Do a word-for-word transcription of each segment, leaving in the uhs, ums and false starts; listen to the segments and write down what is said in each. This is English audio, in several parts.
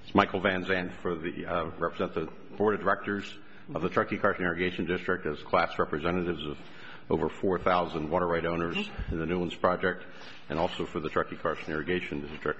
It's Michael Van Zandt for the uh, represent the Board of Directors of the Truckee-Carson Irrigation District as class representatives of over four thousand water right owners in the Newlands project, and also for the Truckee-Carson Irrigation District.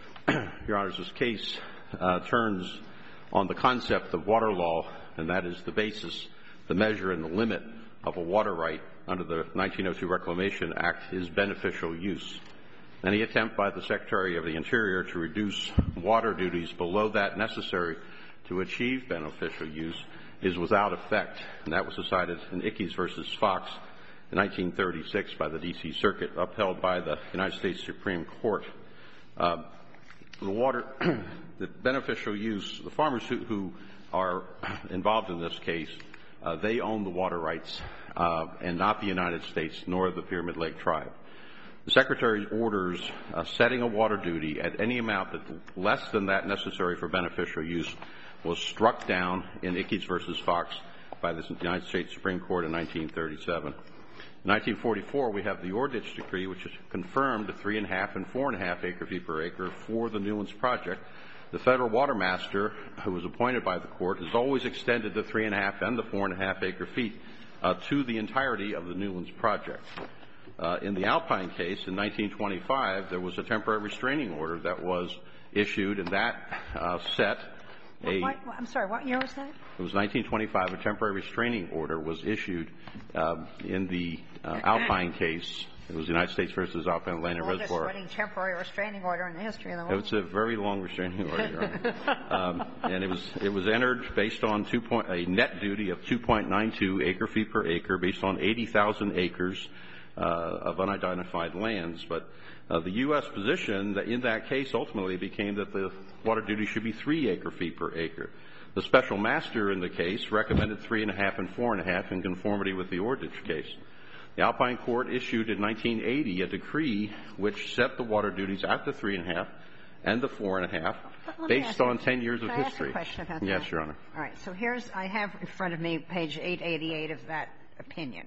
Your Honors, this case uh, turns on the concept of water law, and that is the basis, the measure, and the limit of a water right under the nineteen oh two Reclamation Act is beneficial use. Any attempt by the Secretary of the Interior to reduce water duties below that necessary to achieve beneficial use is without effect, and that was decided in Ickes versus Fox in nineteen thirty-six by the D C Circuit, upheld by the United States Supreme Court. Uh, the water, the beneficial use, the farmers who, who are involved in this case, uh, they own the water rights, uh, and not the United States nor the Pyramid Lake Tribe. The Secretary's orders uh, setting a water duty at any amount that less than that necessary for beneficial use was struck down in Ickes versus Fox by the United States Supreme Court in nineteen thirty-seven. In nineteen forty-four, we have the Ordich Decree, which has confirmed three and a half and four and a half acre feet per acre for the Newlands project. The federal water master, who was appointed by the court, has always extended the three and a half and the four and a half acre feet uh, to the entirety of the Newlands project. Uh, in the Alpine case in nineteen twenty-five, there was a temporary restraining order that was issued, and that uh, set a... What, what, I'm sorry, what year was that? It was nineteen twenty-five. A temporary restraining order was issued uh, in the uh, Alpine case. It was the United States versus Alpine Land and Reservoir. The longest restraining restraining order in the history of the world. It's a very long restraining order, Your Honor. um, and it was it was entered based on two point, a net duty of two point nine two acre feet per acre, based on eighty thousand acres uh, of unidentified lands. But uh, the U S position that in that case ultimately became that the water duty should be three acre feet per acre. The special master in the case recommended three and a half and four and a half in conformity with the Ordich case. The Alpine Court issued in nineteen eighty a decree which set the water duties at the three and a half and the four and a half based on ten years of history. history. Can I ask a question about yes, that? Your Honor. All right. So here's, I have in front of me page eight eighty-eight of that opinion.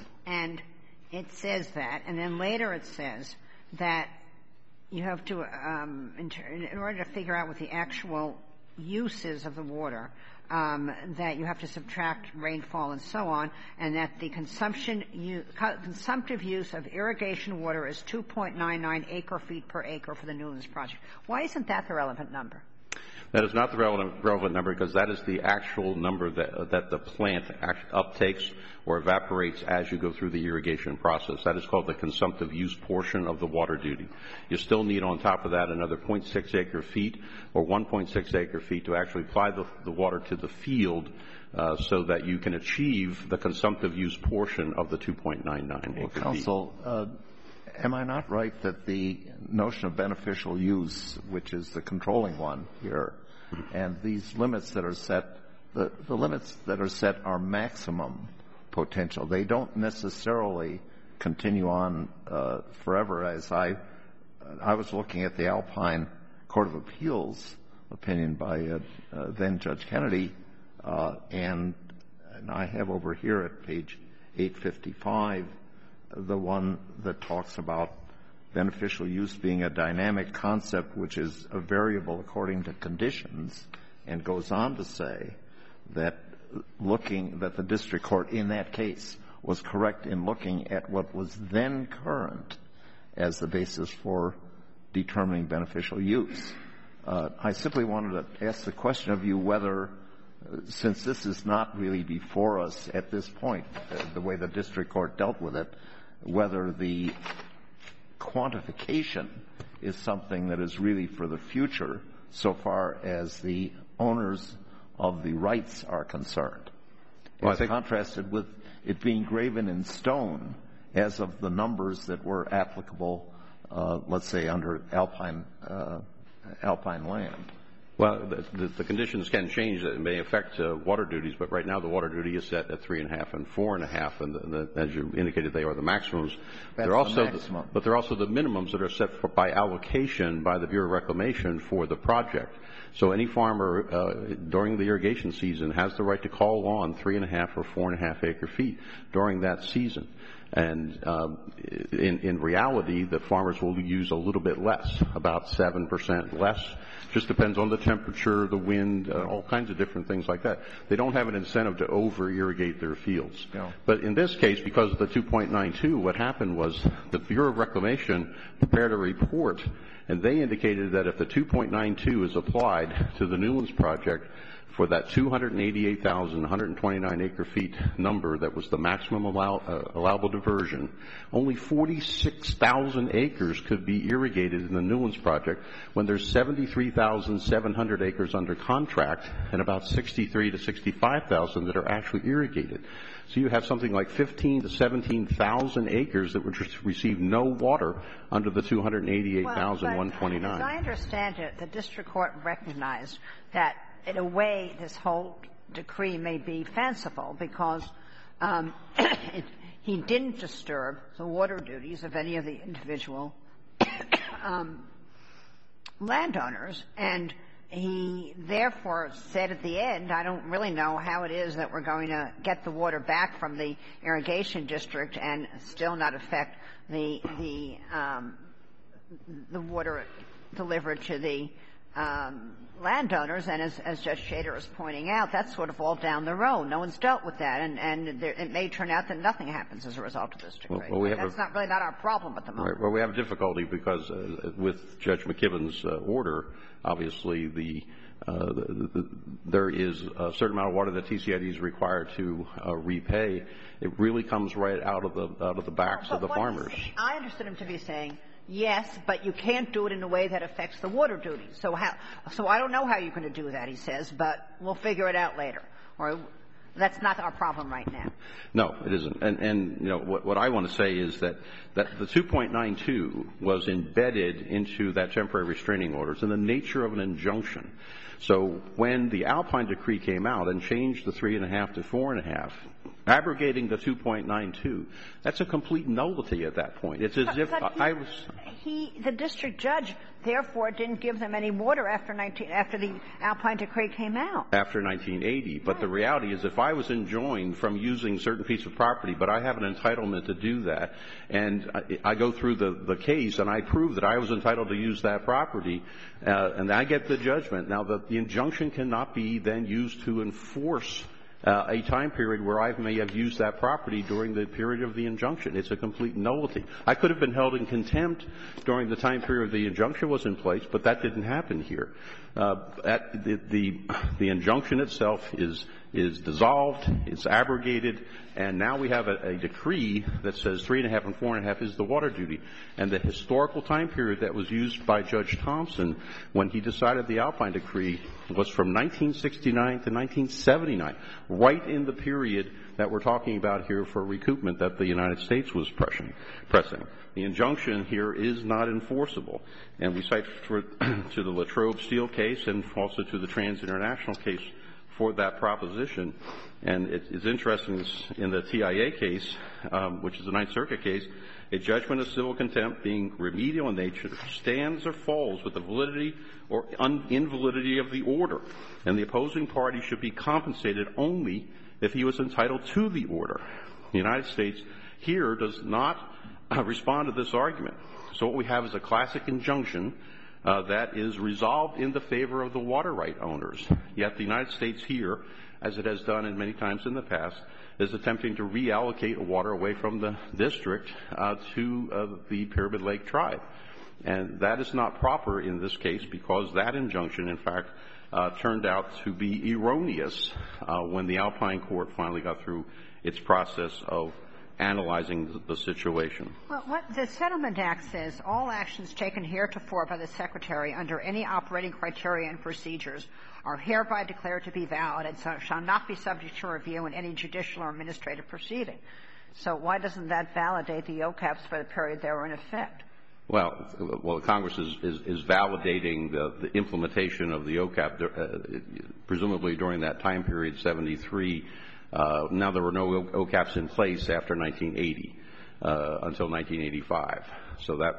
And it says that, and then later it says that you have to, um, in, in order to figure out what the actual uses of the water, um, that you have to subtract rainfall and so on, and that the consumption u- consumptive use of irrigation water is two point nine nine acre feet per acre for the Newlands project. Why isn't that the relevant number? That is not the relevant, relevant number because that is the actual number that, uh, that the plant act, uptakes or evaporates as you go through the irrigation process. That is called the consumptive use portion of the water duty. You still need on top of that another zero point six acre feet or one point six acre feet to actually apply the, the water to the field uh, so that you can achieve the consumptive use portion of the two point nine nine well, acre Counsel, feet. Uh, am I not right that the notion of beneficial use, which is the controlling one here, and these limits that are set, the, the limits that are set are maximum potential. They don't necessarily continue on uh, forever. As I, I was looking at the Alpine Court of Appeals opinion by uh, uh, then Judge Kennedy, uh, and, and I have over here at page eight fifty-five the one that talks about beneficial use being a dynamic concept which is a variable according to conditions, and goes on to say that looking that the district court in that case was correct in looking at what was then current as the basis for determining beneficial use. Uh, I simply wanted to ask the question of you whether, uh, since this is not really before us at this point, uh, the way the district court dealt with it, whether the quantification is something that is really for the future so far as the owners of the rights are concerned, well, as contrasted with it being graven in stone as of the numbers that were applicable, uh, let's say, under Alpine uh, Alpine land. Well, the, the, the conditions can change that may affect uh, water duties, but right now the water duty is set at three and a half and four and a half, and the, the, as you indicated, they are the maximums. That's they're also the maximum. The, but they're also the minimums that are set for, by allocation by the Bureau of Reclamation for the project. So any farmer uh, during the irrigation season has the right to call on three and a half or four and a half acre feet during that season. And um, in, in reality, the farmers will use a little bit less, about seven percent less. Just depends on the temperature, the wind, uh, all kinds of different things like that. They don't have an incentive to over-irrigate their fields. No. But in this case, because of the two point nine two, what happened was the Bureau of Reclamation prepared a report, and they indicated that if the two point nine two is applied to the Newlands project, for that two hundred eighty-eight thousand one hundred twenty-nine acre feet number that was the maximum allow, uh, allowable diversion, only forty-six thousand acres could be irrigated in the Newlands project when there's seventy-three thousand seven hundred acres under contract and about sixty-three to sixty-five thousand that are actually irrigated. So you have something like fifteen to seventeen thousand acres that would receive no water under the two hundred eighty-eight thousand one hundred twenty-nine. Well, as I understand it, the district court recognized that in a way this whole decree may be fanciful because um, he didn't disturb the water duties of any of the individual um, landowners, and he therefore said at the end, I don't really know how it is that we're going to get the water back from the irrigation district and still not affect the the um, the water delivered to the um, landowners. And as, as Judge Shader is pointing out, that's sort of all down the road. No one's dealt with that, and, and there, it may turn out that nothing happens as a result of this decree. Well, well, we have that's a, not really not our problem at the moment. Right, well, we have difficulty because uh, with Judge McKibben's uh, order, obviously the, uh, the, the there is a certain amount of water that T C I D is required to uh, repay. It really comes right out of the out of the backs well, of the farmers. I understood him to be saying, yes, but you can't do it in a way that affects the water duties. So how? So I don't know how you're going to do that, he says, but we'll figure it out later. Or that's not our problem right now. No, it isn't. And, and you know, what, what I want to say is that, that the two point nine two was embedded into that temporary restraining orders in the nature of an injunction. So when the Alpine decree came out and changed the three and a half to four and a half, abrogating the two point nine two, that's a complete nullity at that point. It's as but, if but he, I was. He, the district judge, therefore, didn't give them any water after nineteen after the Alpine decree came out. After nineteen eighty. But the reality is, if I was enjoined from using a certain piece of property, but I have an entitlement to do that, and I, I go through the, the case and I prove that I was entitled to use that property, uh, and I get the judgment. Now, the, the injunction cannot be then used to enforce Uh, a time period where I may have used that property during the period of the injunction. It's a complete nullity. I could have been held in contempt during the time period the injunction was in place, but that didn't happen here. Uh, at the, the, the injunction itself is, is dissolved, it's abrogated, and now we have a, a decree that says three and a half and four and a half is the water duty. And the historical time period that was used by Judge Thompson when he decided the Alpine decree was from nineteen sixty-nine to nineteen seventy-nine, right in the period that we're talking about here for recoupment that the United States was pressing. pressing. The injunction here is not enforceable. And we cite for, to the Latrobe Steel case and also to the Trans International case for that proposition. And it, it's interesting in the T I A case, um, which is a Ninth Circuit case, a judgment of civil contempt being remedial in nature stands or falls with the validity or un- invalidity of the order, and the opposing party should be compensated only if he was entitled to the order. The United States here does not uh, respond to this argument. So what we have is a classic injunction uh, that is resolved in the favor of the water right owners. Yet the United States here, as it has done in many times in the past, is attempting to reallocate water away from the district uh, to uh, the Pyramid Lake tribe. And that is not proper in this case because that injunction, in fact, uh, turned out to be erroneous uh, when the Alpine court finally got through its process of analyzing the situation. Well, what the Settlement Act says, all actions taken heretofore by the Secretary under any operating criteria and procedures are hereby declared to be valid and so shall not be subject to review in any judicial or administrative proceeding. So why doesn't that validate the O C A Ps for the period they were in effect? Well, well, Congress is, is, is validating the, the implementation of the O C A P, uh, presumably during that time period, seventy-three. Uh, now there were no O C A Ps in place after nineteen eighty, uh, until nineteen eighty-five. So that, that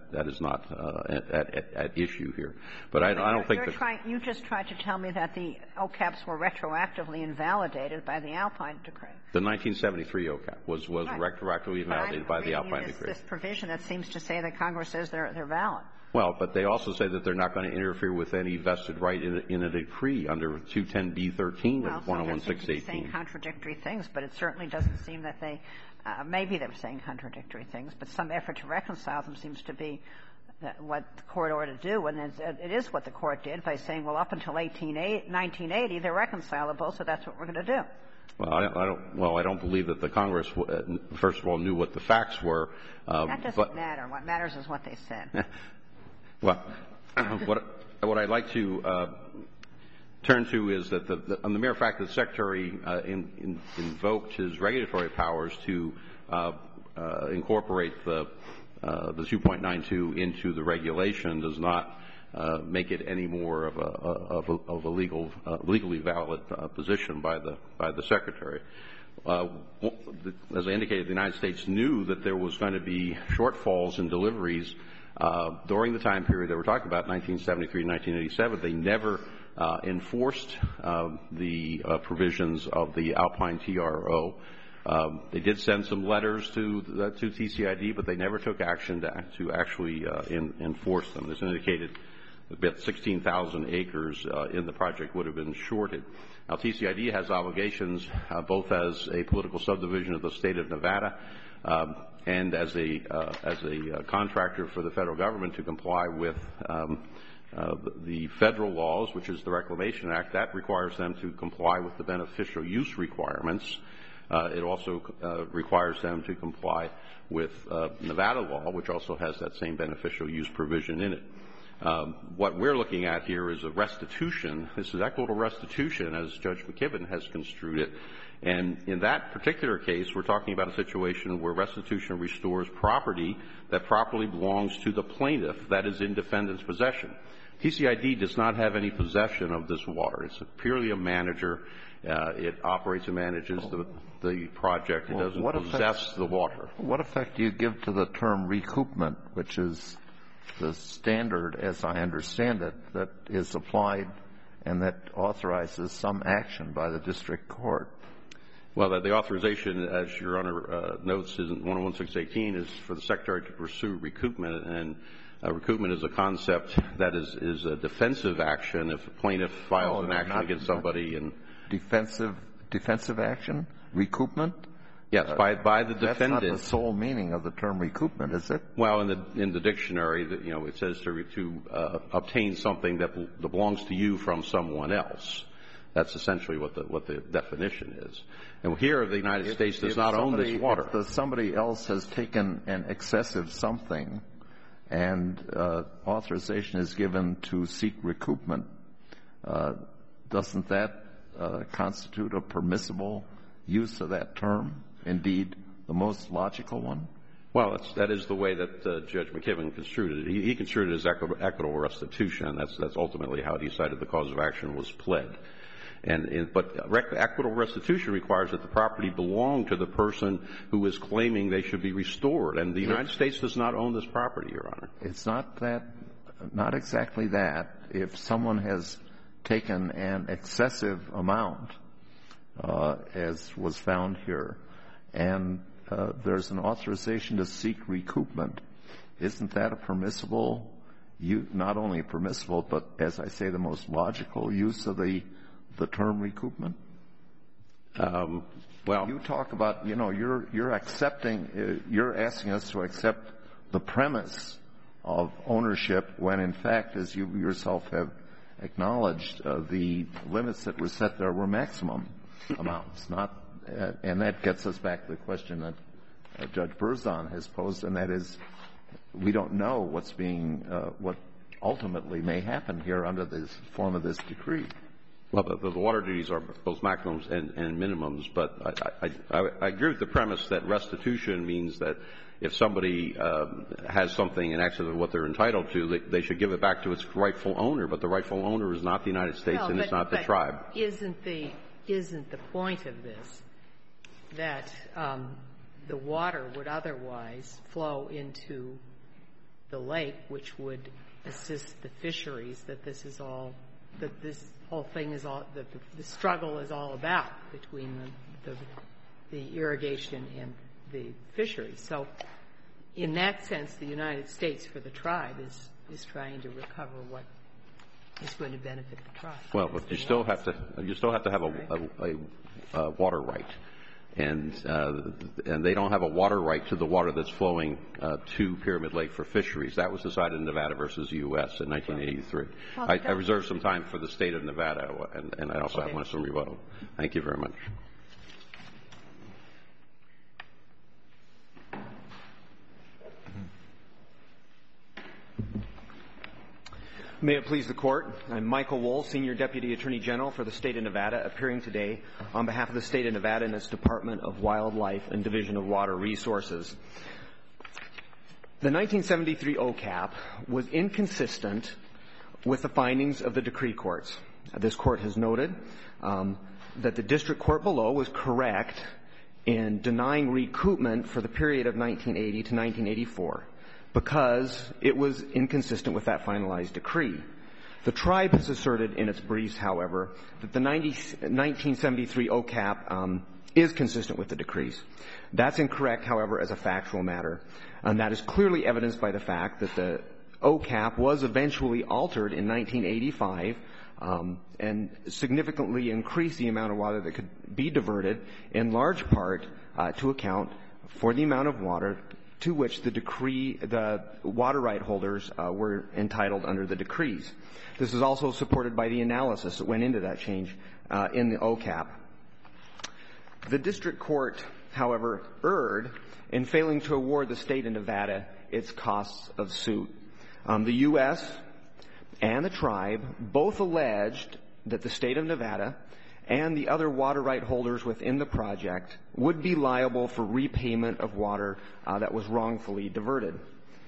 that is not uh, at, at, at issue here. But I, I don't think You're that trying, you just tried to tell me that the O C A Ps were retroactively invalidated by the Alpine Decree. the nineteen seventy-three O C A P was was Right. retroactively invalidated by the Alpine this, Decree. This provision that seems to say that Congress says they're they're valid. Well, but they also say that they're not going to interfere with any vested right in a, in a decree under two ten B thirteen Well, of one oh one some of them six seem to be saying eighteen. contradictory things, but it certainly doesn't seem that they, uh, maybe they're saying contradictory things, but some effort to reconcile them seems to be that what the court ought to do, and it's, it is what the court did by saying, well, up until nineteen eighty, they're reconcilable, so that's what we're going to do. Well, I, I don't. Well, I don't believe that the Congress, uh, first of all, knew what the facts were. Uh, That doesn't but, matter. What matters is what they said. Well, what what I'd like to uh, turn to is that the, the, on the mere fact that the Secretary uh, in, in, invoked his regulatory powers to uh, uh, incorporate the uh, the two point nine two into the regulation does not uh, make it any more of a of a, of a legal uh, legally valid uh, position by the by the Secretary. Uh, as I indicated, the United States knew that there was going to be shortfalls in deliveries Uh, during the time period that we're talking about, nineteen seventy-three to nineteen eighty-seven. They never uh, enforced uh, the uh, provisions of the Alpine T R O. Um, they did send some letters to uh, to T C I D, but they never took action to, to actually uh, in, enforce them. This indicated about sixteen thousand acres uh, in the project would have been shorted. Now, T C I D has obligations uh, both as a political subdivision of the state of Nevada um, and as a uh, as a uh, contractor for the federal government to comply with um, uh, the federal laws, which is the Reclamation Act. That requires them to comply with the beneficial use requirements. Uh, it also uh, requires them to comply with uh, Nevada law, which also has that same beneficial use provision in it. Um, what we're looking at here is a restitution. This is equitable restitution, as Judge McKibben has construed it. And in that particular case, we're talking about a situation where restitution restores property that properly belongs to the plaintiff, that is in defendant's possession. T C I D does not have any possession of this water. It's purely a manager. Uh, it operates and manages the, the project. It Well, doesn't what possess effect- the water. What effect do you give to the term recoupment, which is the standard, as I understand it, that is applied and that authorizes some action by the district court? Well, the, the authorization, as Your Honor uh, notes, in one oh one six eighteen is for the Secretary to pursue recoupment, and uh, recoupment is a concept that is, is a defensive action. If a plaintiff files Oh, an no, action not- against somebody and Defensive defensive action? Recoupment? yes, by by the That's not defendant. the sole meaning of the term recoupment, is it? Well, in the in the dictionary, that, you know, it says to to uh, obtain something that, bel- that belongs to you from someone else. That's essentially what the what the definition is. And here, the United States does If not own somebody- this water. If the, somebody else has taken an excessive something and uh, authorization is given to seek recoupment, uh, doesn't that uh, constitute a permissible use of that term? Indeed, the most logical one? Well, that's, that is the way that uh, Judge McKibben construed it. He, he construed it as equi- equitable restitution. That's, that's ultimately how he decided the cause of action was pled. And, and, but rec- equitable restitution requires that the property belong to the person who is claiming they should be restored. And the United States does not own this property, Your Honor. It's not that, not exactly that. If someone has taken an excessive amount, uh, as was found here, and uh, there's an authorization to seek recoupment, isn't that a permissible, you, not only permissible, but as I say, the most logical use of the the term recoupment? Um, well, You talk about, you know, you're you're accepting, uh, you're asking us to accept the premise of ownership when, in fact, as you yourself have acknowledged, uh, the limits that were set there were maximum amounts, not, uh, and that gets us back to the question that uh, Judge Berzon has posed, and that is, we don't know what's being, uh, what ultimately may happen here under this form of this decree. well, the, the water duties are both maximums and, and minimums, but I, I, I, I agree with the premise that restitution means that if somebody um, has something in excess of what they're entitled to, they, they should give it back to its rightful owner. But the rightful owner is not the United States, well, and but, it's not the but tribe. Isn't the isn't the point of this that um, the water would otherwise flow into the lake, which would assist the fisheries, that this is all, that this whole thing is all, that the, the struggle is all about between the, the, the irrigation and the fisheries. So in that sense, the United States, for the tribe, is, is trying to recover what is going to benefit the tribe. Well, but you still have to, you still have to have a, a, a, a water right. And, uh, and they don't have a water right to the water that's flowing uh, to Pyramid Lake for fisheries. That was decided in Nevada versus the U S in nineteen eighty-three. Well, I, I reserve some time for the state of Nevada, and, and I also okay. have some rebuttal. Thank you very much. May it please the Court. I'm Michael Wohl, Senior Deputy Attorney General for the State of Nevada, appearing today on behalf of the State of Nevada and its Department of Wildlife and Division of Water Resources. The nineteen seventy-three O C A P was inconsistent with the findings of the decree courts. This Court has noted um, that the district court below was correct in denying recoupment for the period of nineteen eighty to nineteen eighty-four. Because it was inconsistent with that finalized decree. The tribe has asserted in its briefs, however, that the nineteen seventy-three O C A P um, is consistent with the decrees. That's incorrect, however, as a factual matter, and that is clearly evidenced by the fact that the O C A P was eventually altered in nineteen eighty-five um, and significantly increased the amount of water that could be diverted, in large part uh, to account for the amount of water to which the decree, the water right holders uh, were entitled under the decrees. This is also supported by the analysis that went into that change uh, in the O C A P. The district court, however, erred in failing to award the state of Nevada its costs of suit. Um, the U S and the tribe both alleged that the state of Nevada and the other water right holders within the project would be liable for repayment of water uh, that was wrongfully diverted.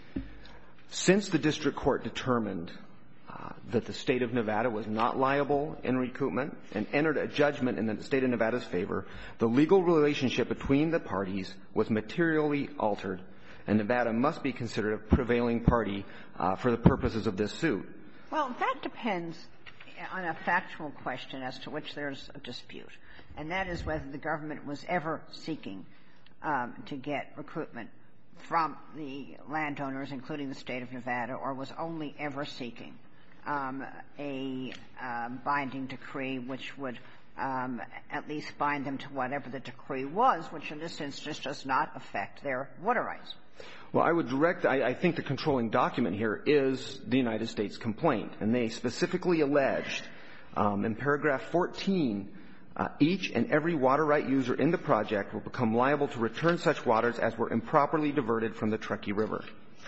Since the district court determined uh, that the state of Nevada was not liable in recoupment and entered a judgment in the state of Nevada's favor, the legal relationship between the parties was materially altered, and Nevada must be considered a prevailing party uh, for the purposes of this suit. Well, that depends on a factual question as to which there's a dispute, and that is whether the government was ever seeking um, to get recruitment from the landowners, including the state of Nevada, or was only ever seeking um, a um, binding decree which would um, at least bind them to whatever the decree was, which in this instance does not affect their water rights. Well, I would direct, I, I think the controlling document here is the United States complaint, and they specifically alleged um, in paragraph fourteen, uh, each and every water right user in the project will become liable to return such waters as were improperly diverted from the Truckee River,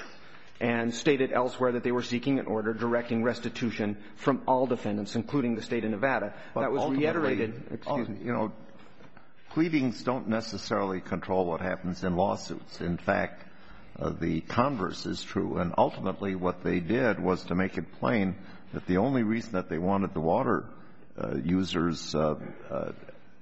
and stated elsewhere that they were seeking an order directing restitution from all defendants, including the state of Nevada. But that was reiterated. Excuse me. You know, pleadings don't necessarily control what happens in lawsuits. In fact, Uh, the converse is true, and ultimately what they did was to make it plain that the only reason that they wanted the water uh, users, uh, uh,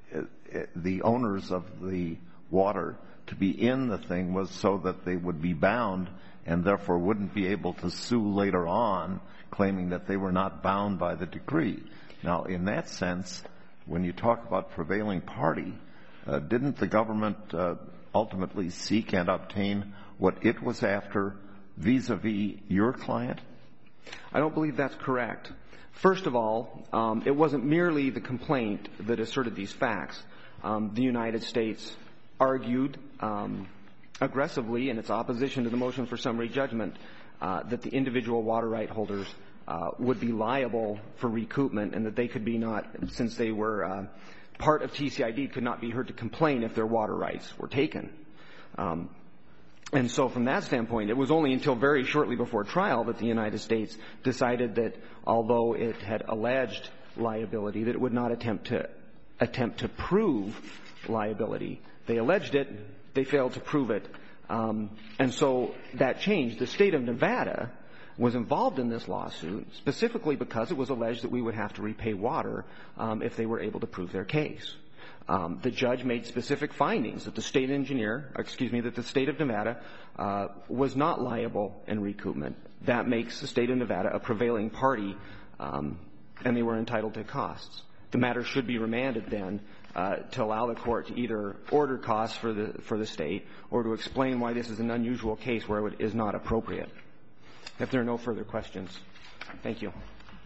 the owners of the water, to be in the thing was so that they would be bound and therefore wouldn't be able to sue later on, claiming that they were not bound by the decree. Now, in that sense, when you talk about prevailing party, uh, didn't the government uh, ultimately seek and obtain what it was after vis-a-vis your client? I don't believe that's correct. First of all, um, it wasn't merely the complaint that asserted these facts. Um, the United States argued um, aggressively in its opposition to the motion for summary judgment uh, that the individual water right holders uh, would be liable for recoupment, and that they could be not, since they were uh, part of T C I D, could not be heard to complain if their water rights were taken. Um, And so from that standpoint, it was only until very shortly before trial that the United States decided that although it had alleged liability, that it would not attempt to attempt to prove liability. They alleged it. They failed to prove it. Um, and so that changed. The state of Nevada was involved in this lawsuit specifically because it was alleged that we would have to repay water um, if they were able to prove their case. Um, the judge made specific findings that the state engineer, excuse me, that the state of Nevada uh, was not liable in recoupment. That makes the state of Nevada a prevailing party, um, and they were entitled to costs. The matter should be remanded then uh, to allow the court to either order costs for the for the state or to explain why this is an unusual case where it is not appropriate. If there are no further questions, thank you.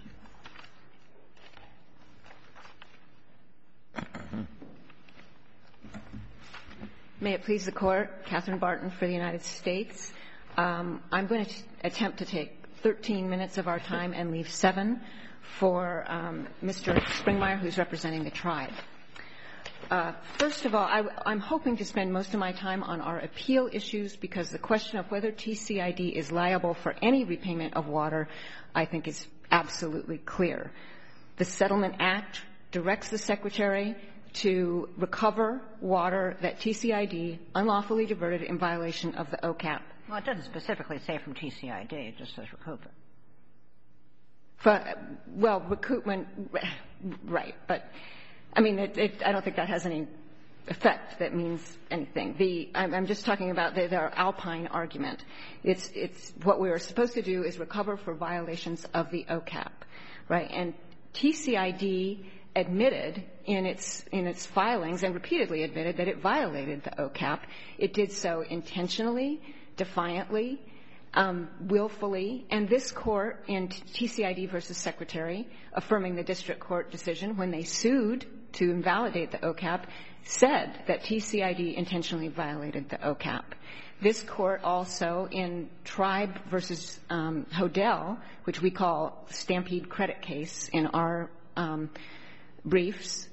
May it please the Court, Catherine Barton for the United States. Um, I'm going to attempt to take thirteen minutes of our time and leave seven for um, Mister Springmeyer, who's representing the tribe. Uh, first of all, I, I'm hoping to spend most of my time on our appeal issues because the question of whether T C I D is liable for any repayment of water, I think, is absolutely clear. The Settlement Act directs the Secretary to recover water that T C I D unlawfully diverted in violation of the O C A P. Well, it doesn't specifically say from T C I D. It just says recoupment. But, well, recoupment, right. But, I mean, it, it, I don't think that has any effect that means anything. The, I'm, I'm just talking about the, their Alpine argument. It's, it's what we are supposed to do is recover for violations of the O C A P, right? And T C I D admitted in its in its filings and repeatedly admitted that it violated the O C A P. It did so intentionally, defiantly, um, willfully, and this court in T C I D versus Secretary, affirming the district court decision when they sued to invalidate the O C A P, said that T C I D intentionally violated the O C A P. This court also in Tribe versus um, Hodel, which we call Stampede Credit Case in our um, briefs,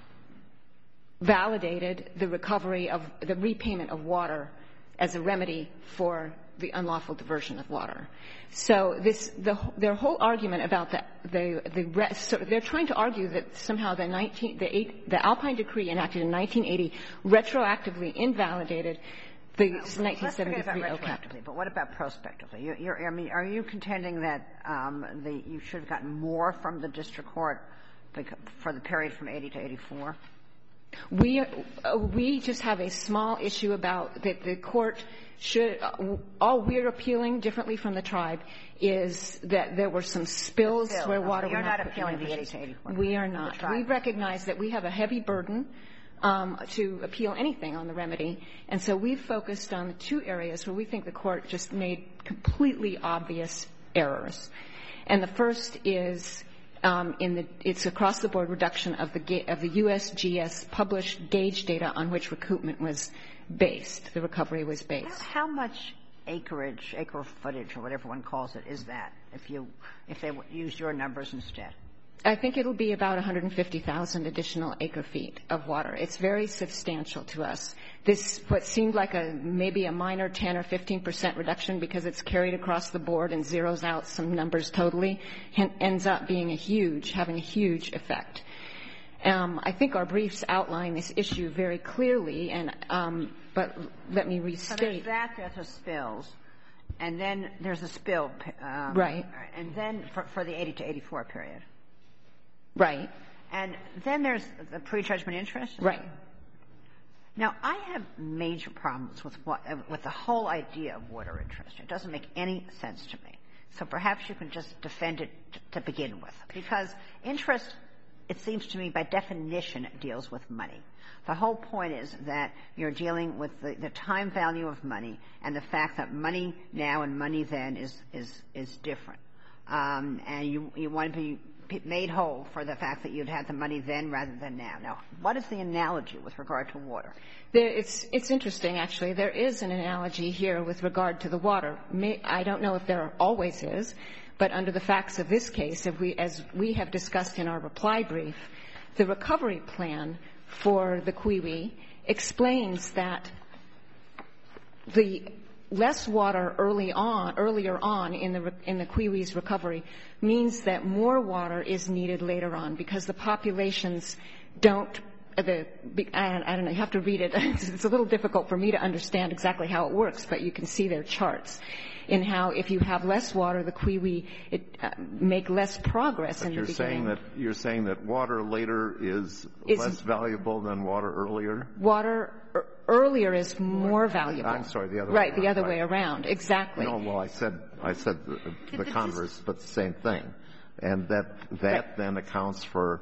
validated the recovery of the repayment of water as a remedy for the unlawful diversion of water. So this, the, their whole argument about the, the, the rest, so they're trying to argue that somehow the nineteen, the eight, the Alpine Decree enacted in nineteen eighty retroactively invalidated the nineteen seventy-three O C A P. But what about prospectively? You, you're, I mean, are you contending that um, the, you should have gotten more from the district court for the period from eighty to eighty-four? We uh, we just have a small issue about that the court should uh, all we're appealing differently from the tribe is that there were some spills Still, where water you're was not not appealing the eighty to eighty-four. We are not. We recognize that we have a heavy burden um, to appeal anything on the remedy, and so we've focused on the two areas where we think the court just made completely obvious errors. And the first is Um, in the, it's across-the-board reduction of the of the U S G S published gauge data on which recoupment was based, the recovery was based. How much acreage, acre footage, or whatever one calls it, is that if you if they used your numbers instead? I think it'll be about one hundred fifty thousand additional acre feet of water. It's very substantial to us. This, what seemed like a maybe a minor ten or fifteen percent reduction because it's carried across the board and zeroes out some numbers totally, ends up being a huge, having a huge effect. Um, I think our briefs outline this issue very clearly, and um, but let me restate. So there's that, there's the spills, and then there's a spill. Um, right. And then for, for the eighty to eighty-four period. Right. And then there's the prejudgment interest? Right. Now, I have major problems with what, with the whole idea of water interest. It doesn't make any sense to me. So perhaps you can just defend it t- to begin with. Because interest, it seems to me, by definition, deals with money. The whole point is that you're dealing with the, the time value of money and the fact that money now and money then is, is, is different. Um, and you, you want to be made whole for the fact that you'd had the money then rather than now. Now, what is the analogy with regard to water? There, it's, it's interesting, actually. There is an analogy here with regard to the water. May, I don't know if there always is, but under the facts of this case, if we, as we have discussed in our reply brief, the recovery plan for the Kwiwi explains that the less water early on, earlier on in the in the Kwiwi's recovery means that more water is needed later on because the populations don't the I, I don't know, you have to read it. It's a little difficult for me to understand exactly how it works, but you can see their charts in how if you have less water, the Kiwi it, uh, make less progress but in you're the beginning. saying that you're saying that water later is It's, less valuable than water earlier? Water er, earlier is more valuable. I'm sorry, the other right, way around. the other right. way around, exactly. No, well, I said I said the, the the converse, but the same thing, and that that Right. then accounts for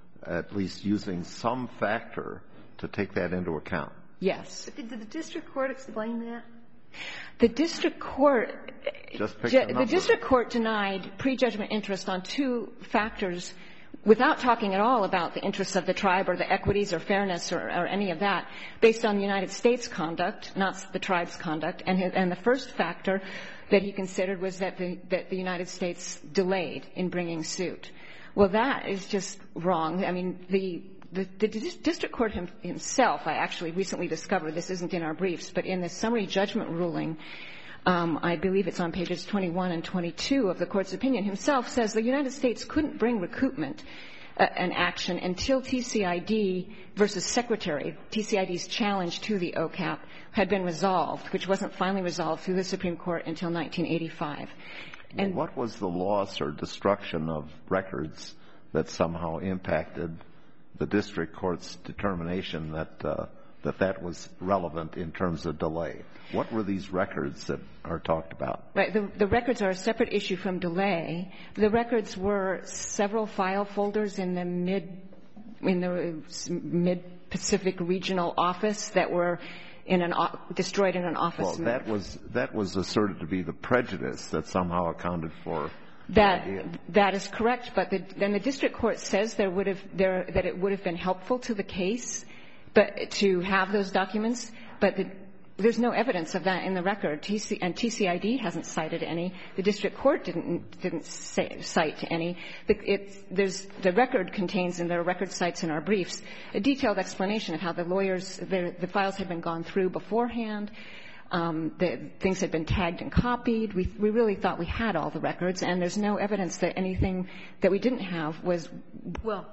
at least using some factor to take that into account. Yes. Did the district court explain that? The district court, Just pick ju- a the number. district court denied prejudgment interest on two factors without talking at all about the interests of the tribe or the equities or fairness or, or any of that, based on the United States conduct, not the tribe's conduct. And, his, and the first factor that he considered was that the, that the United States delayed in bringing suit. Well, that is just wrong. I mean, the The, the district court him, himself, I actually recently discovered, this isn't in our briefs, but in the summary judgment ruling, um, I believe it's on pages twenty-one and twenty-two of the court's opinion, himself says the United States couldn't bring recoupment, uh, an action until T C I D versus Secretary, T C I D's challenge to the O C A P had been resolved, which wasn't finally resolved through the Supreme Court until nineteen eighty-five. Well, And what was the loss or destruction of records that somehow impacted the district court's determination that uh, that that was relevant in terms of delay? What were these records that are talked about? Right. The, the records are a separate issue from delay. The records were several file folders in the mid in the mid Pacific regional office that were in an destroyed in an office. Well, that was that was asserted to be the prejudice that somehow accounted for. That that is correct, but the, then the district court says there would have there that it would have been helpful to the case, but to have those documents, but the, there's no evidence of that in the record. T C, and T C I D hasn't cited any. The district court didn't didn't say, cite any. The, it's, there's the record contains, and there are record cites in our briefs, a detailed explanation of how the lawyers the, the files had been gone through beforehand. Um, the things had been tagged and copied. We, we really thought we had all the records, and there's no evidence that anything that we didn't have was. Well,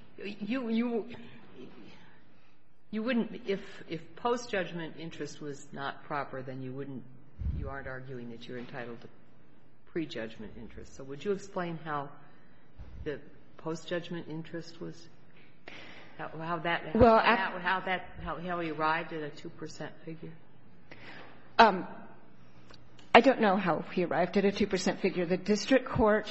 you you you wouldn't if if post judgment interest was not proper, then you wouldn't you aren't arguing that you're entitled to pre-judgment interest. So would you explain how the post judgment interest was? How, how that how, well, how, how that how, how he arrived at a two percent figure? Um, I don't know how he arrived at a two percent figure. The district court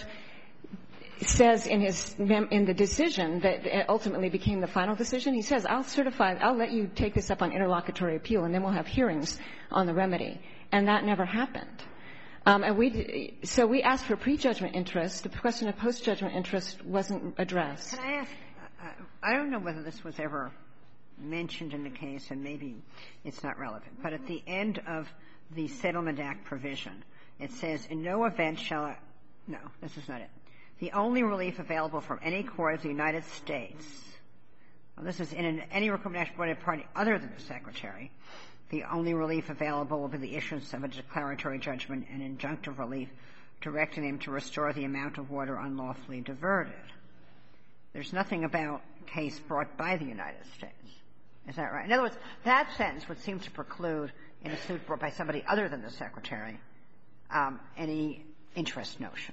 says in his in the decision that ultimately became the final decision, he says, I'll certify, I'll let you take this up on interlocutory appeal, and then we'll have hearings on the remedy. And that never happened. Um, and we, so we asked for prejudgment interest. The question of post-judgment interest wasn't addressed. Can I ask, uh, I don't know whether this was ever mentioned in the case, and maybe it's not relevant, but at the end of the Settlement Act provision, it says, in no event shall I, no, this is not it. The only relief available from any court of the United States, well, this is in an, any recoupment action brought by a party other than the Secretary, the only relief available will be the issuance of a declaratory judgment and injunctive relief directing him to restore the amount of water unlawfully diverted. There's nothing about case brought by the United States. Is that right? In other words, that sentence would seem to preclude, in a suit brought by somebody other than the Secretary, um, any interest notion.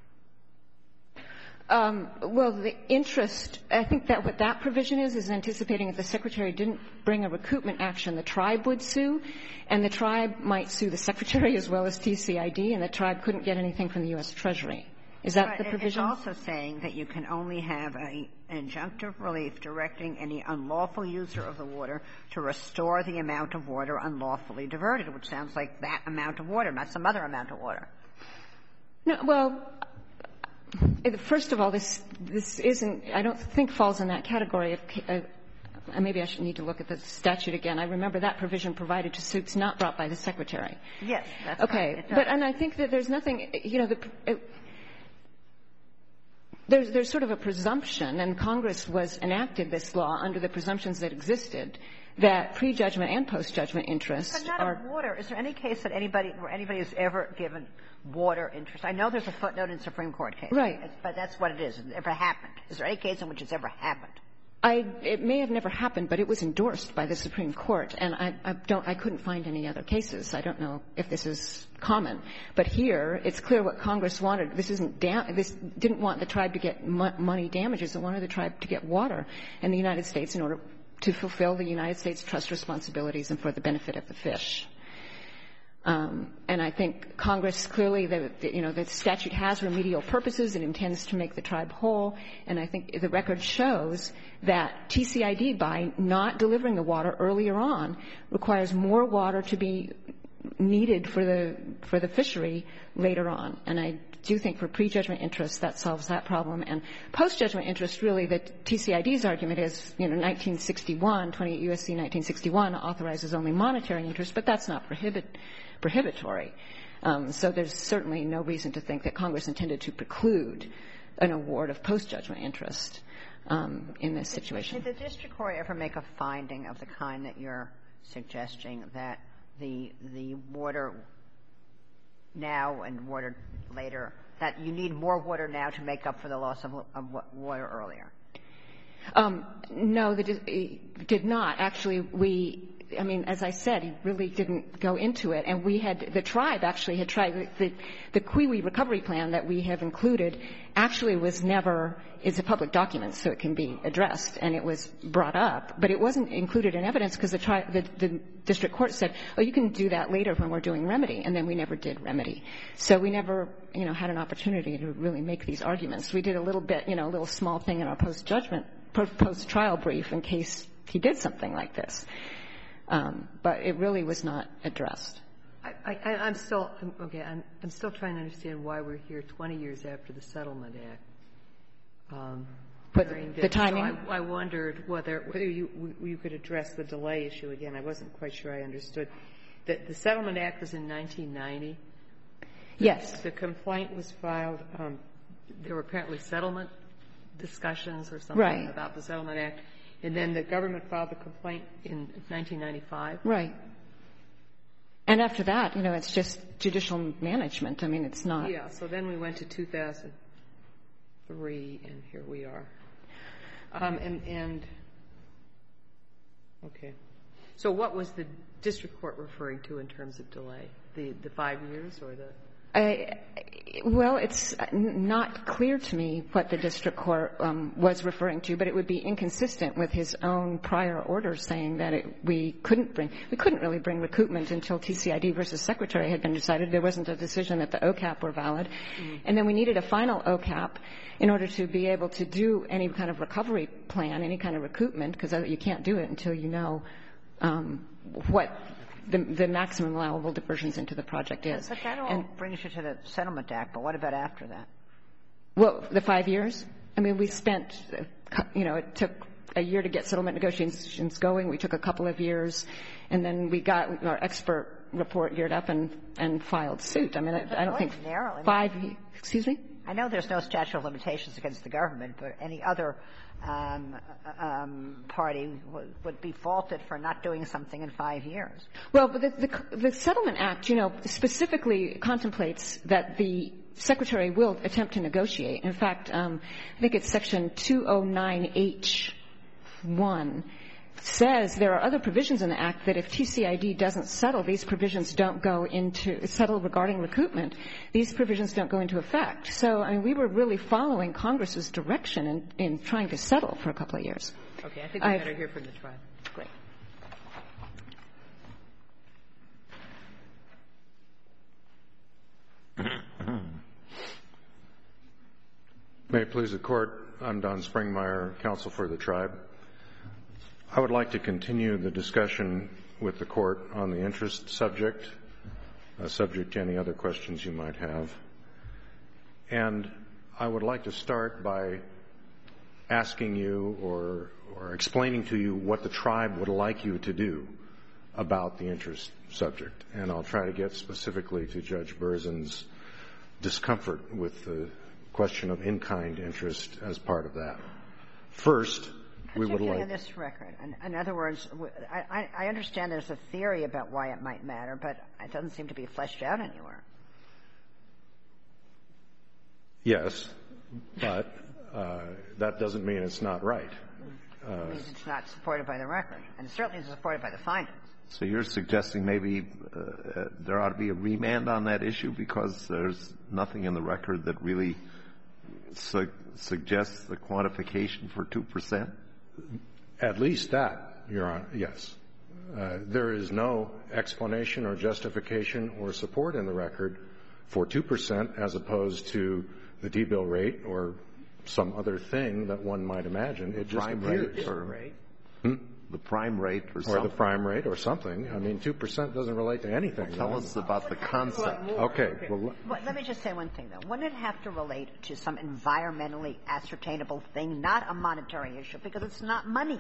Um, well, the interest, I think that what that provision is, is anticipating if the Secretary didn't bring a recoupment action, the tribe would sue, and the tribe might sue the Secretary as well as T C I D, and the tribe couldn't get anything from the U S Treasury. Is that but the provision? It's also saying that you can only have a, an injunctive relief directing any unlawful user of the water to restore the amount of water unlawfully diverted, which sounds like that amount of water, not some other amount of water. No, well, first of all, this this isn't, I don't think falls in that category of, uh, maybe I should need to look at the statute again. I remember that provision provided to suits not brought by the Secretary. Yes, that's okay. right. But, and I think that there's nothing, you know, the, it, there's, there's sort of a presumption, and Congress was enacted this law under the presumptions that existed, that prejudgment and post-judgment interest but not are. Of water. Is there any case that anybody, where anybody has ever given water interest? I know there's a footnote in Supreme Court case. Right. But that's what it is. It never happened. Is there any case in which it's ever happened? I, it may have never happened, but it was endorsed by the Supreme Court, and I, I don't, I couldn't find any other cases. I don't know if this is common, but here it's clear what Congress wanted. This isn't, dam- this didn't want the tribe to get mo- money damages. It wanted the tribe to get water in the United States in order to fulfill the United States trust responsibilities and for the benefit of the fish. Um, and I think Congress clearly, the, the, you know, the statute has remedial purposes. It intends to make the tribe whole. And I think the record shows that T C I D, by not delivering the water earlier on, requires more water to be needed for the for the fishery later on. And I do think for prejudgment interest that solves that problem. And post-judgment interest, really, the T C I D's argument is, you know, nineteen sixty-one, twenty-eight U S C nineteen sixty-one authorizes only monetary interest, but that's not prohibit. prohibitory. Um, so there's certainly no reason to think that Congress intended to preclude an award of post-judgment interest um, in this situation. Did the district court ever make a finding of the kind that you're suggesting, that the the water now and water later, that you need more water now to make up for the loss of, of water earlier? Um, no, they did, did not. Actually, we I mean, as I said, he really didn't go into it. And we had, the tribe actually had tried, the, the Kiwi recovery plan that we have included actually was never, is a public document, so it can be addressed, and it was brought up. But it wasn't included in evidence because the, tri- the, the district court said, oh, you can do that later when we're doing remedy. And then we never did remedy. So we never, you know, had an opportunity to really make these arguments. We did a little bit, you know, a little small thing in our post-judgment, post-trial brief in case he did something like this. Um, but it really was not addressed. I, I, I'm still I'm, okay. I'm, I'm still trying to understand why we're here twenty years after the Settlement Act. Um, but the, the timing. So I, I wondered whether whether you you could address the delay issue again. I wasn't quite sure I understood. That the Settlement Act was in nineteen ninety. Yes. The, the complaint was filed. Um, there were apparently settlement discussions or something right. about the Settlement Act. And then the government filed the complaint in nineteen ninety-five? Right. And after that, you know, it's just judicial management. I mean, it's not. Yeah, so then we went to two thousand three, and here we are. Um, and, and, okay. So what was the district court referring to in terms of delay? The, the five years or the? I, well, it's not clear to me what the district court um, was referring to, but it would be inconsistent with his own prior orders saying that it, we couldn't bring, we couldn't really bring recoupment until T C I D versus Secretary had been decided. There wasn't a decision that the O C A P were valid. Mm-hmm. And then we needed a final O C A P in order to be able to do any kind of recovery plan, any kind of recoupment, because you can't do it until you know um, what The, the maximum allowable diversions into the project is. But that all and, brings you to the Settlement Act, but what about after that? Well, the five years? I mean, we spent, you know, it took a year to get settlement negotiations going. We took a couple of years, and then we got our expert report geared up and, and filed suit. I mean, I, I don't think five, excuse me? I know there's no statute of limitations against the government, but any other Um, um, party would, would be faulted for not doing something in five years. Well, but the, the, the Settlement Act, you know, specifically contemplates that the Secretary will attempt to negotiate. In fact, um, I think it's Section two oh nine H one says there are other provisions in the Act that if T C I D doesn't settle, these provisions don't go into, settle regarding recoupment, these provisions don't go into effect. So, I mean, we were really following Congress's direction in, in trying to settle for a couple of years. Okay, I think we better hear from the tribe. Great. May it please the Court, I'm Don Springmeyer, counsel for the tribe. I would like to continue the discussion with the Court on the interest subject, uh, subject to any other questions you might have. And I would like to start by asking you or, or explaining to you what the tribe would like you to do about the interest subject. And I'll try to get specifically to Judge Berzin's discomfort with the question of in-kind interest as part of that. First, we would like... in this record. In, in other words, I, I understand there's a theory about why it might matter, but it doesn't seem to be fleshed out anywhere. Yes, but uh, that doesn't mean it's not right. It means it's not supported by the record, and it certainly is supported by the findings. So you're suggesting maybe uh, there ought to be a remand on that issue because there's nothing in the record that really su- suggests the quantification for two percent? At least that, Your Honor, yes. Uh, there is no explanation or justification or support in the record for two percent as opposed to the T-bill rate or some other thing that one might imagine. It just Prime appears. rate or Hmm? the prime rate or, Or something. the prime rate or something. I mean, two percent doesn't relate to anything. Tell right? us about the concept. Okay. Well, Well, let me just say one thing, though. Wouldn't it have to relate to some environmentally ascertainable thing, not a monetary issue, because it's not money?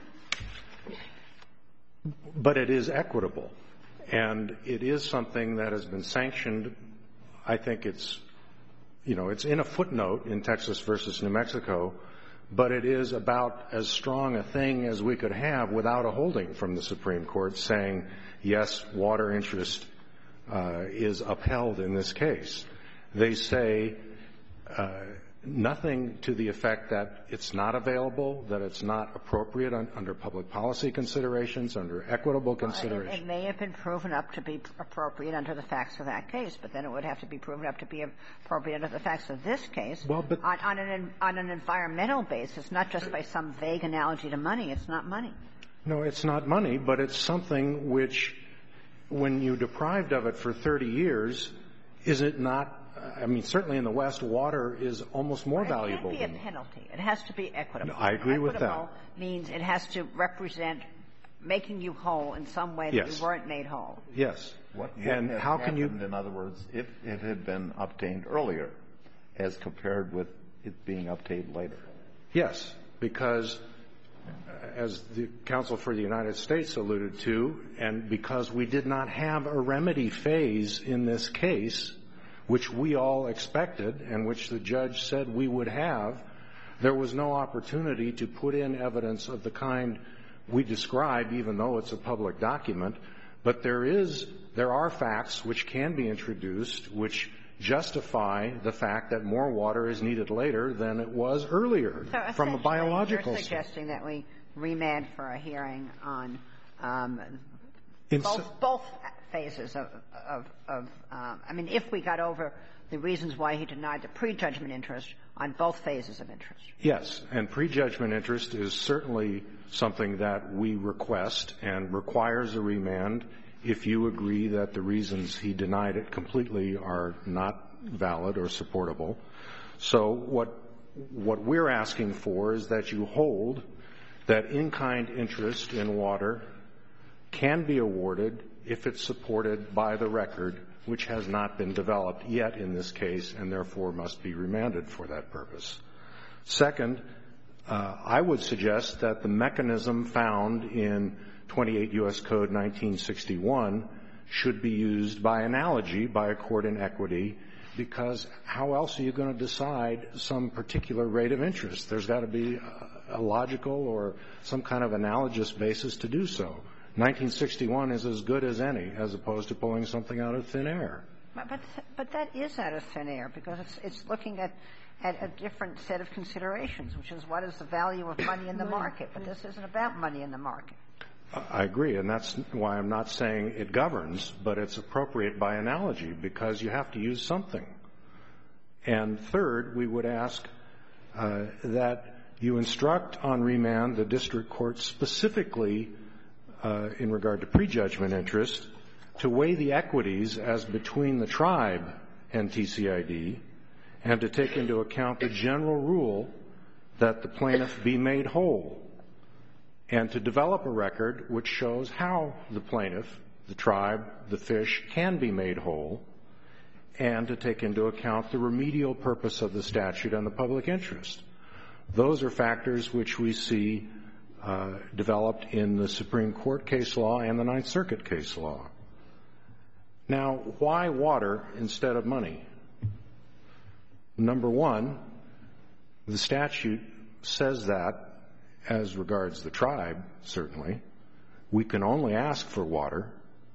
but it is equitable. And it is something that has been sanctioned. I think it's, you know, it's in a footnote in Texas versus New Mexico, but it is about as strong a thing as we could have without a holding from the Supreme Court saying, yes, water interest uh, is upheld in this case. They say uh, nothing to the effect that it's not available, that it's not appropriate un- under public policy considerations, under equitable considerations. It, it may have been proven up to be appropriate under the facts of that case, but then it would have to be proven up to be appropriate under the facts of this case Well, but on, on, an, on an environmental basis, not just by some vague analogy to money. It's not money. No, it's not money, but it's something which, when you're deprived of it for thirty years, is it not? I mean, certainly in the West, water is almost more It valuable. can't be a than penalty. It has to be equitable. No, I agree with that. Equitable means it has to represent making you whole in some way that Yes. you weren't made whole. Yes. What would and have how can you? happened, in other words, if it had been obtained earlier as compared with it being obtained later? Yes, because as the Counsel for the United States alluded to, and because we did not have a remedy phase in this case, which we all expected and which the judge said we would have, there was no opportunity to put in evidence of the kind we describe, even though it's a public document. But there is, there are facts which can be introduced which justify the fact that more water is needed later than it was earlier So from a biological you're standpoint. suggesting that we remand for a hearing on um, In both, s- both phases of, of, of um, I mean, if we got over the reasons why he denied the prejudgment interest on both phases of interest. Yes, and prejudgment interest is certainly something that we request and requires a remand if you agree that the reasons he denied it completely are not valid or supportable. So what what we're asking for is that you hold that in-kind interest in water can be awarded if it's supported by the record, which has not been developed yet in this case and therefore must be remanded for that purpose. Second, uh, I would suggest that the mechanism found in twenty-eight U S Code nineteen sixty-one should be used by analogy by a court in equity, because how else are you going to decide some particular rate of interest? There's got to be a, a logical or some kind of analogous basis to do so. nineteen sixty-one is as good as any, as opposed to pulling something out of thin air. But, but, but that is out of thin air, because it's, it's looking at, at a different set of considerations, which is what is the value of money in the market. But this isn't about money in the market. I agree, and that's why I'm not saying it governs, but it's appropriate by analogy, because you have to use something. And third, we would ask uh, that you instruct on remand the district court specifically uh, in regard to prejudgment interest to weigh the equities as between the tribe and T C I D, and to take into account the general rule that the plaintiff be made whole, and to develop a record which shows how the plaintiff, the tribe, the fish can be made whole, and to take into account the remedial purpose of the statute and the public interest. Those are factors which we see uh, developed in the Supreme Court case law and the Ninth Circuit case law. Now, why water instead of money? Number one, the statute says that, as regards the tribe, certainly, we can only ask for water,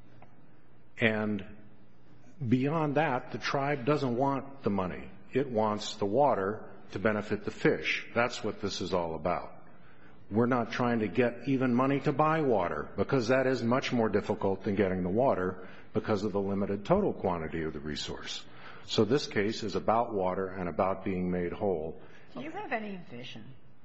and beyond that, the tribe doesn't want the money. It wants the water to benefit the fish. That's what this is all about. we're not trying to get even money to buy water, because that is much more difficult than getting the water because of the limited total quantity of the resource. So this case is about water and about being made whole. Do you have any vision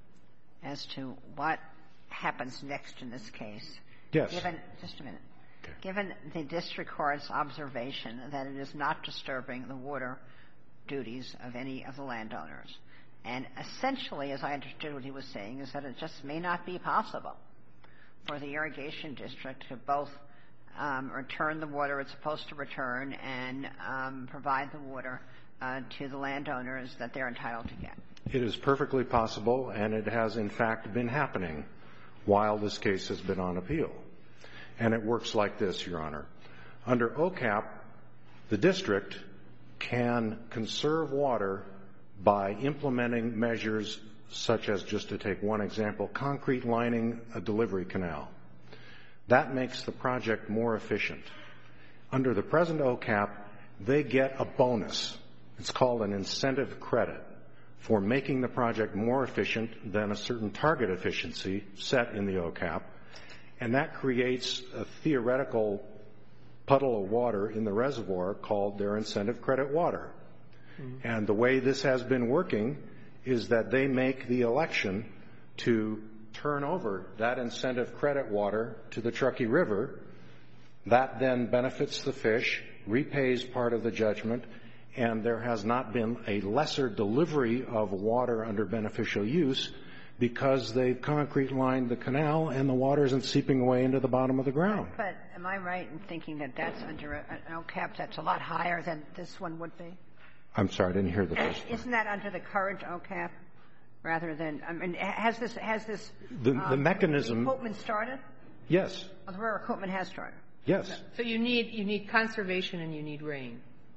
as to what happens next in this case? Yes. Given, just a minute. Okay. Given the district court's observation that it is not disturbing the water duties of any of the landowners, and essentially, as I understood what he was saying, is that it just may not be possible for the irrigation district to both um, return the water it's supposed to return and um, provide the water uh, to the landowners that they're entitled to get. It is perfectly possible, and it has in fact been happening while this case has been on appeal. And it works like this, Your Honor. Under O C A P, the district can conserve water by implementing measures such as, just to take one example, concrete lining a delivery canal. That makes the project more efficient. Under the present O C A P, they get a bonus. It's called an incentive credit for making the project more efficient than a certain target efficiency set in the O C A P. And that creates a theoretical puddle of water in the reservoir called their incentive credit water. Mm-hmm. And the way this has been working is that they make the election to turn over that incentive credit water to the Truckee River. That then benefits the fish, repays part of the judgment, and there has not been a lesser delivery of water under beneficial use because they've concrete lined the canal and the water isn't seeping away into the bottom of the ground. But am I right in thinking that that's under an O C A P that's a lot higher than this one would be? I'm sorry, I didn't hear the first one. Isn't that under the current O C A P rather than, I mean, has this, has this, the, um, the mechanism, recoupment started? Yes. Well, the recoupment has started. Yes. So you need, you need conservation and you need rain.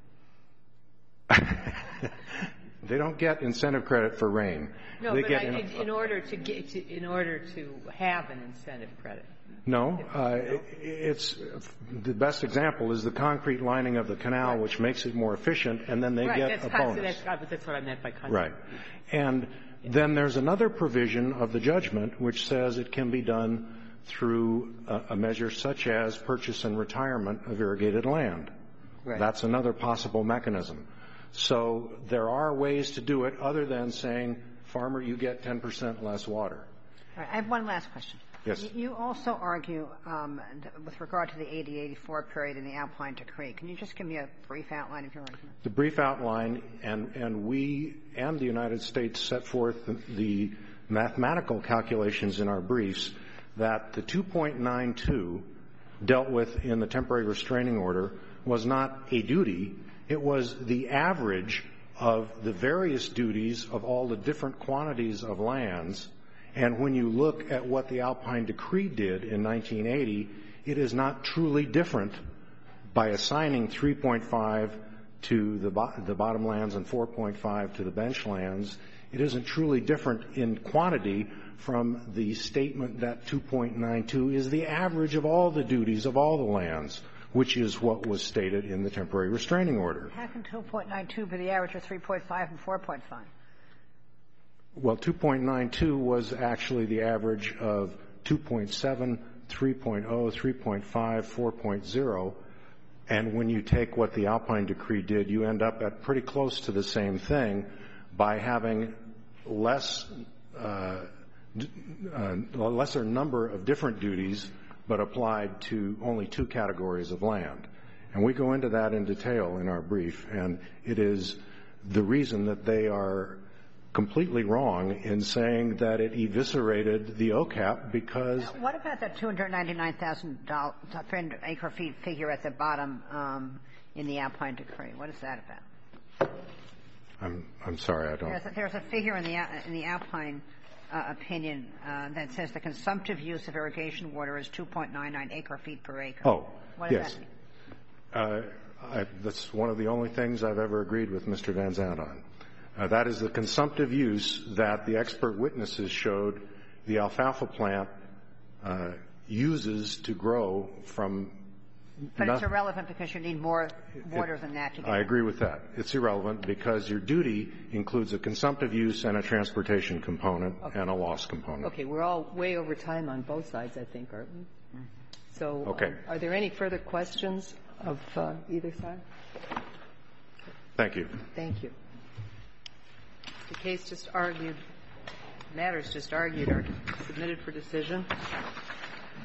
They don't get incentive credit for rain. No, they but get I, in, in order to get to, in order to have an incentive credit. No, uh, it's the best example is the concrete lining of the canal, right. which makes it more efficient, and then they right, get that's a bonus. That's, that's what I meant by conservation. Right, and yeah. Then there's another provision of the judgment which says it can be done through a, a measure such as purchase and retirement of irrigated land. Right. That's another possible mechanism. So there are ways to do it other than saying, farmer, you get ten percent less water. All right, I have one last question. Yes. You also argue um, with regard to the eighty eighty-four period in the Alpine Decree. Can you just give me a brief outline of your argument? The brief outline, and, and we and the United States set forth the, the mathematical calculations in our briefs that the two point nine two dealt with in the temporary restraining order was not a duty. It was the average of the various duties of all the different quantities of lands. And when you look at what the Alpine Decree did in nineteen eighty, it is not truly different by assigning three point five to the, bo- the bottom lands and four point five to the bench lands. It isn't truly different in quantity from the statement that two point nine two is the average of all the duties of all the lands, which is what was stated in the temporary restraining order. How can two point nine two be the average of three point five and four point five? Well, two point nine two was actually the average of two point seven, three point oh, three point five, four point oh. And when you take what the Alpine Decree did, you end up at pretty close to the same thing by having less, uh, uh, a lesser number of different duties, but applied to only two categories of land. And we go into that in detail in our brief, and it is the reason that they are completely wrong in saying that it eviscerated the O C A P because... What about that two hundred ninety-nine thousand acre feet figure at the bottom um, in the Alpine Decree? What is that about? I'm I'm sorry, I don't... There's a, there's a figure in the, in the Alpine uh, opinion uh, that says the consumptive use of irrigation water is two point nine nine acre feet per acre. Oh, what does yes. that mean? Uh, I, that's one of the only things I've ever agreed with Mister Van Zandt on. Uh, that is the consumptive use that the expert witnesses showed the alfalfa plant uh, uses to grow from But it's No- irrelevant because you need more water than that to get I agree with that. It's irrelevant because your duty includes a consumptive use and a transportation component and a loss component. Okay, we're all way over time on both sides, I think, aren't we? So Okay. um, are there any further questions of uh, either side? Thank you. Thank you. The case just argued, matters just argued are submitted for decision.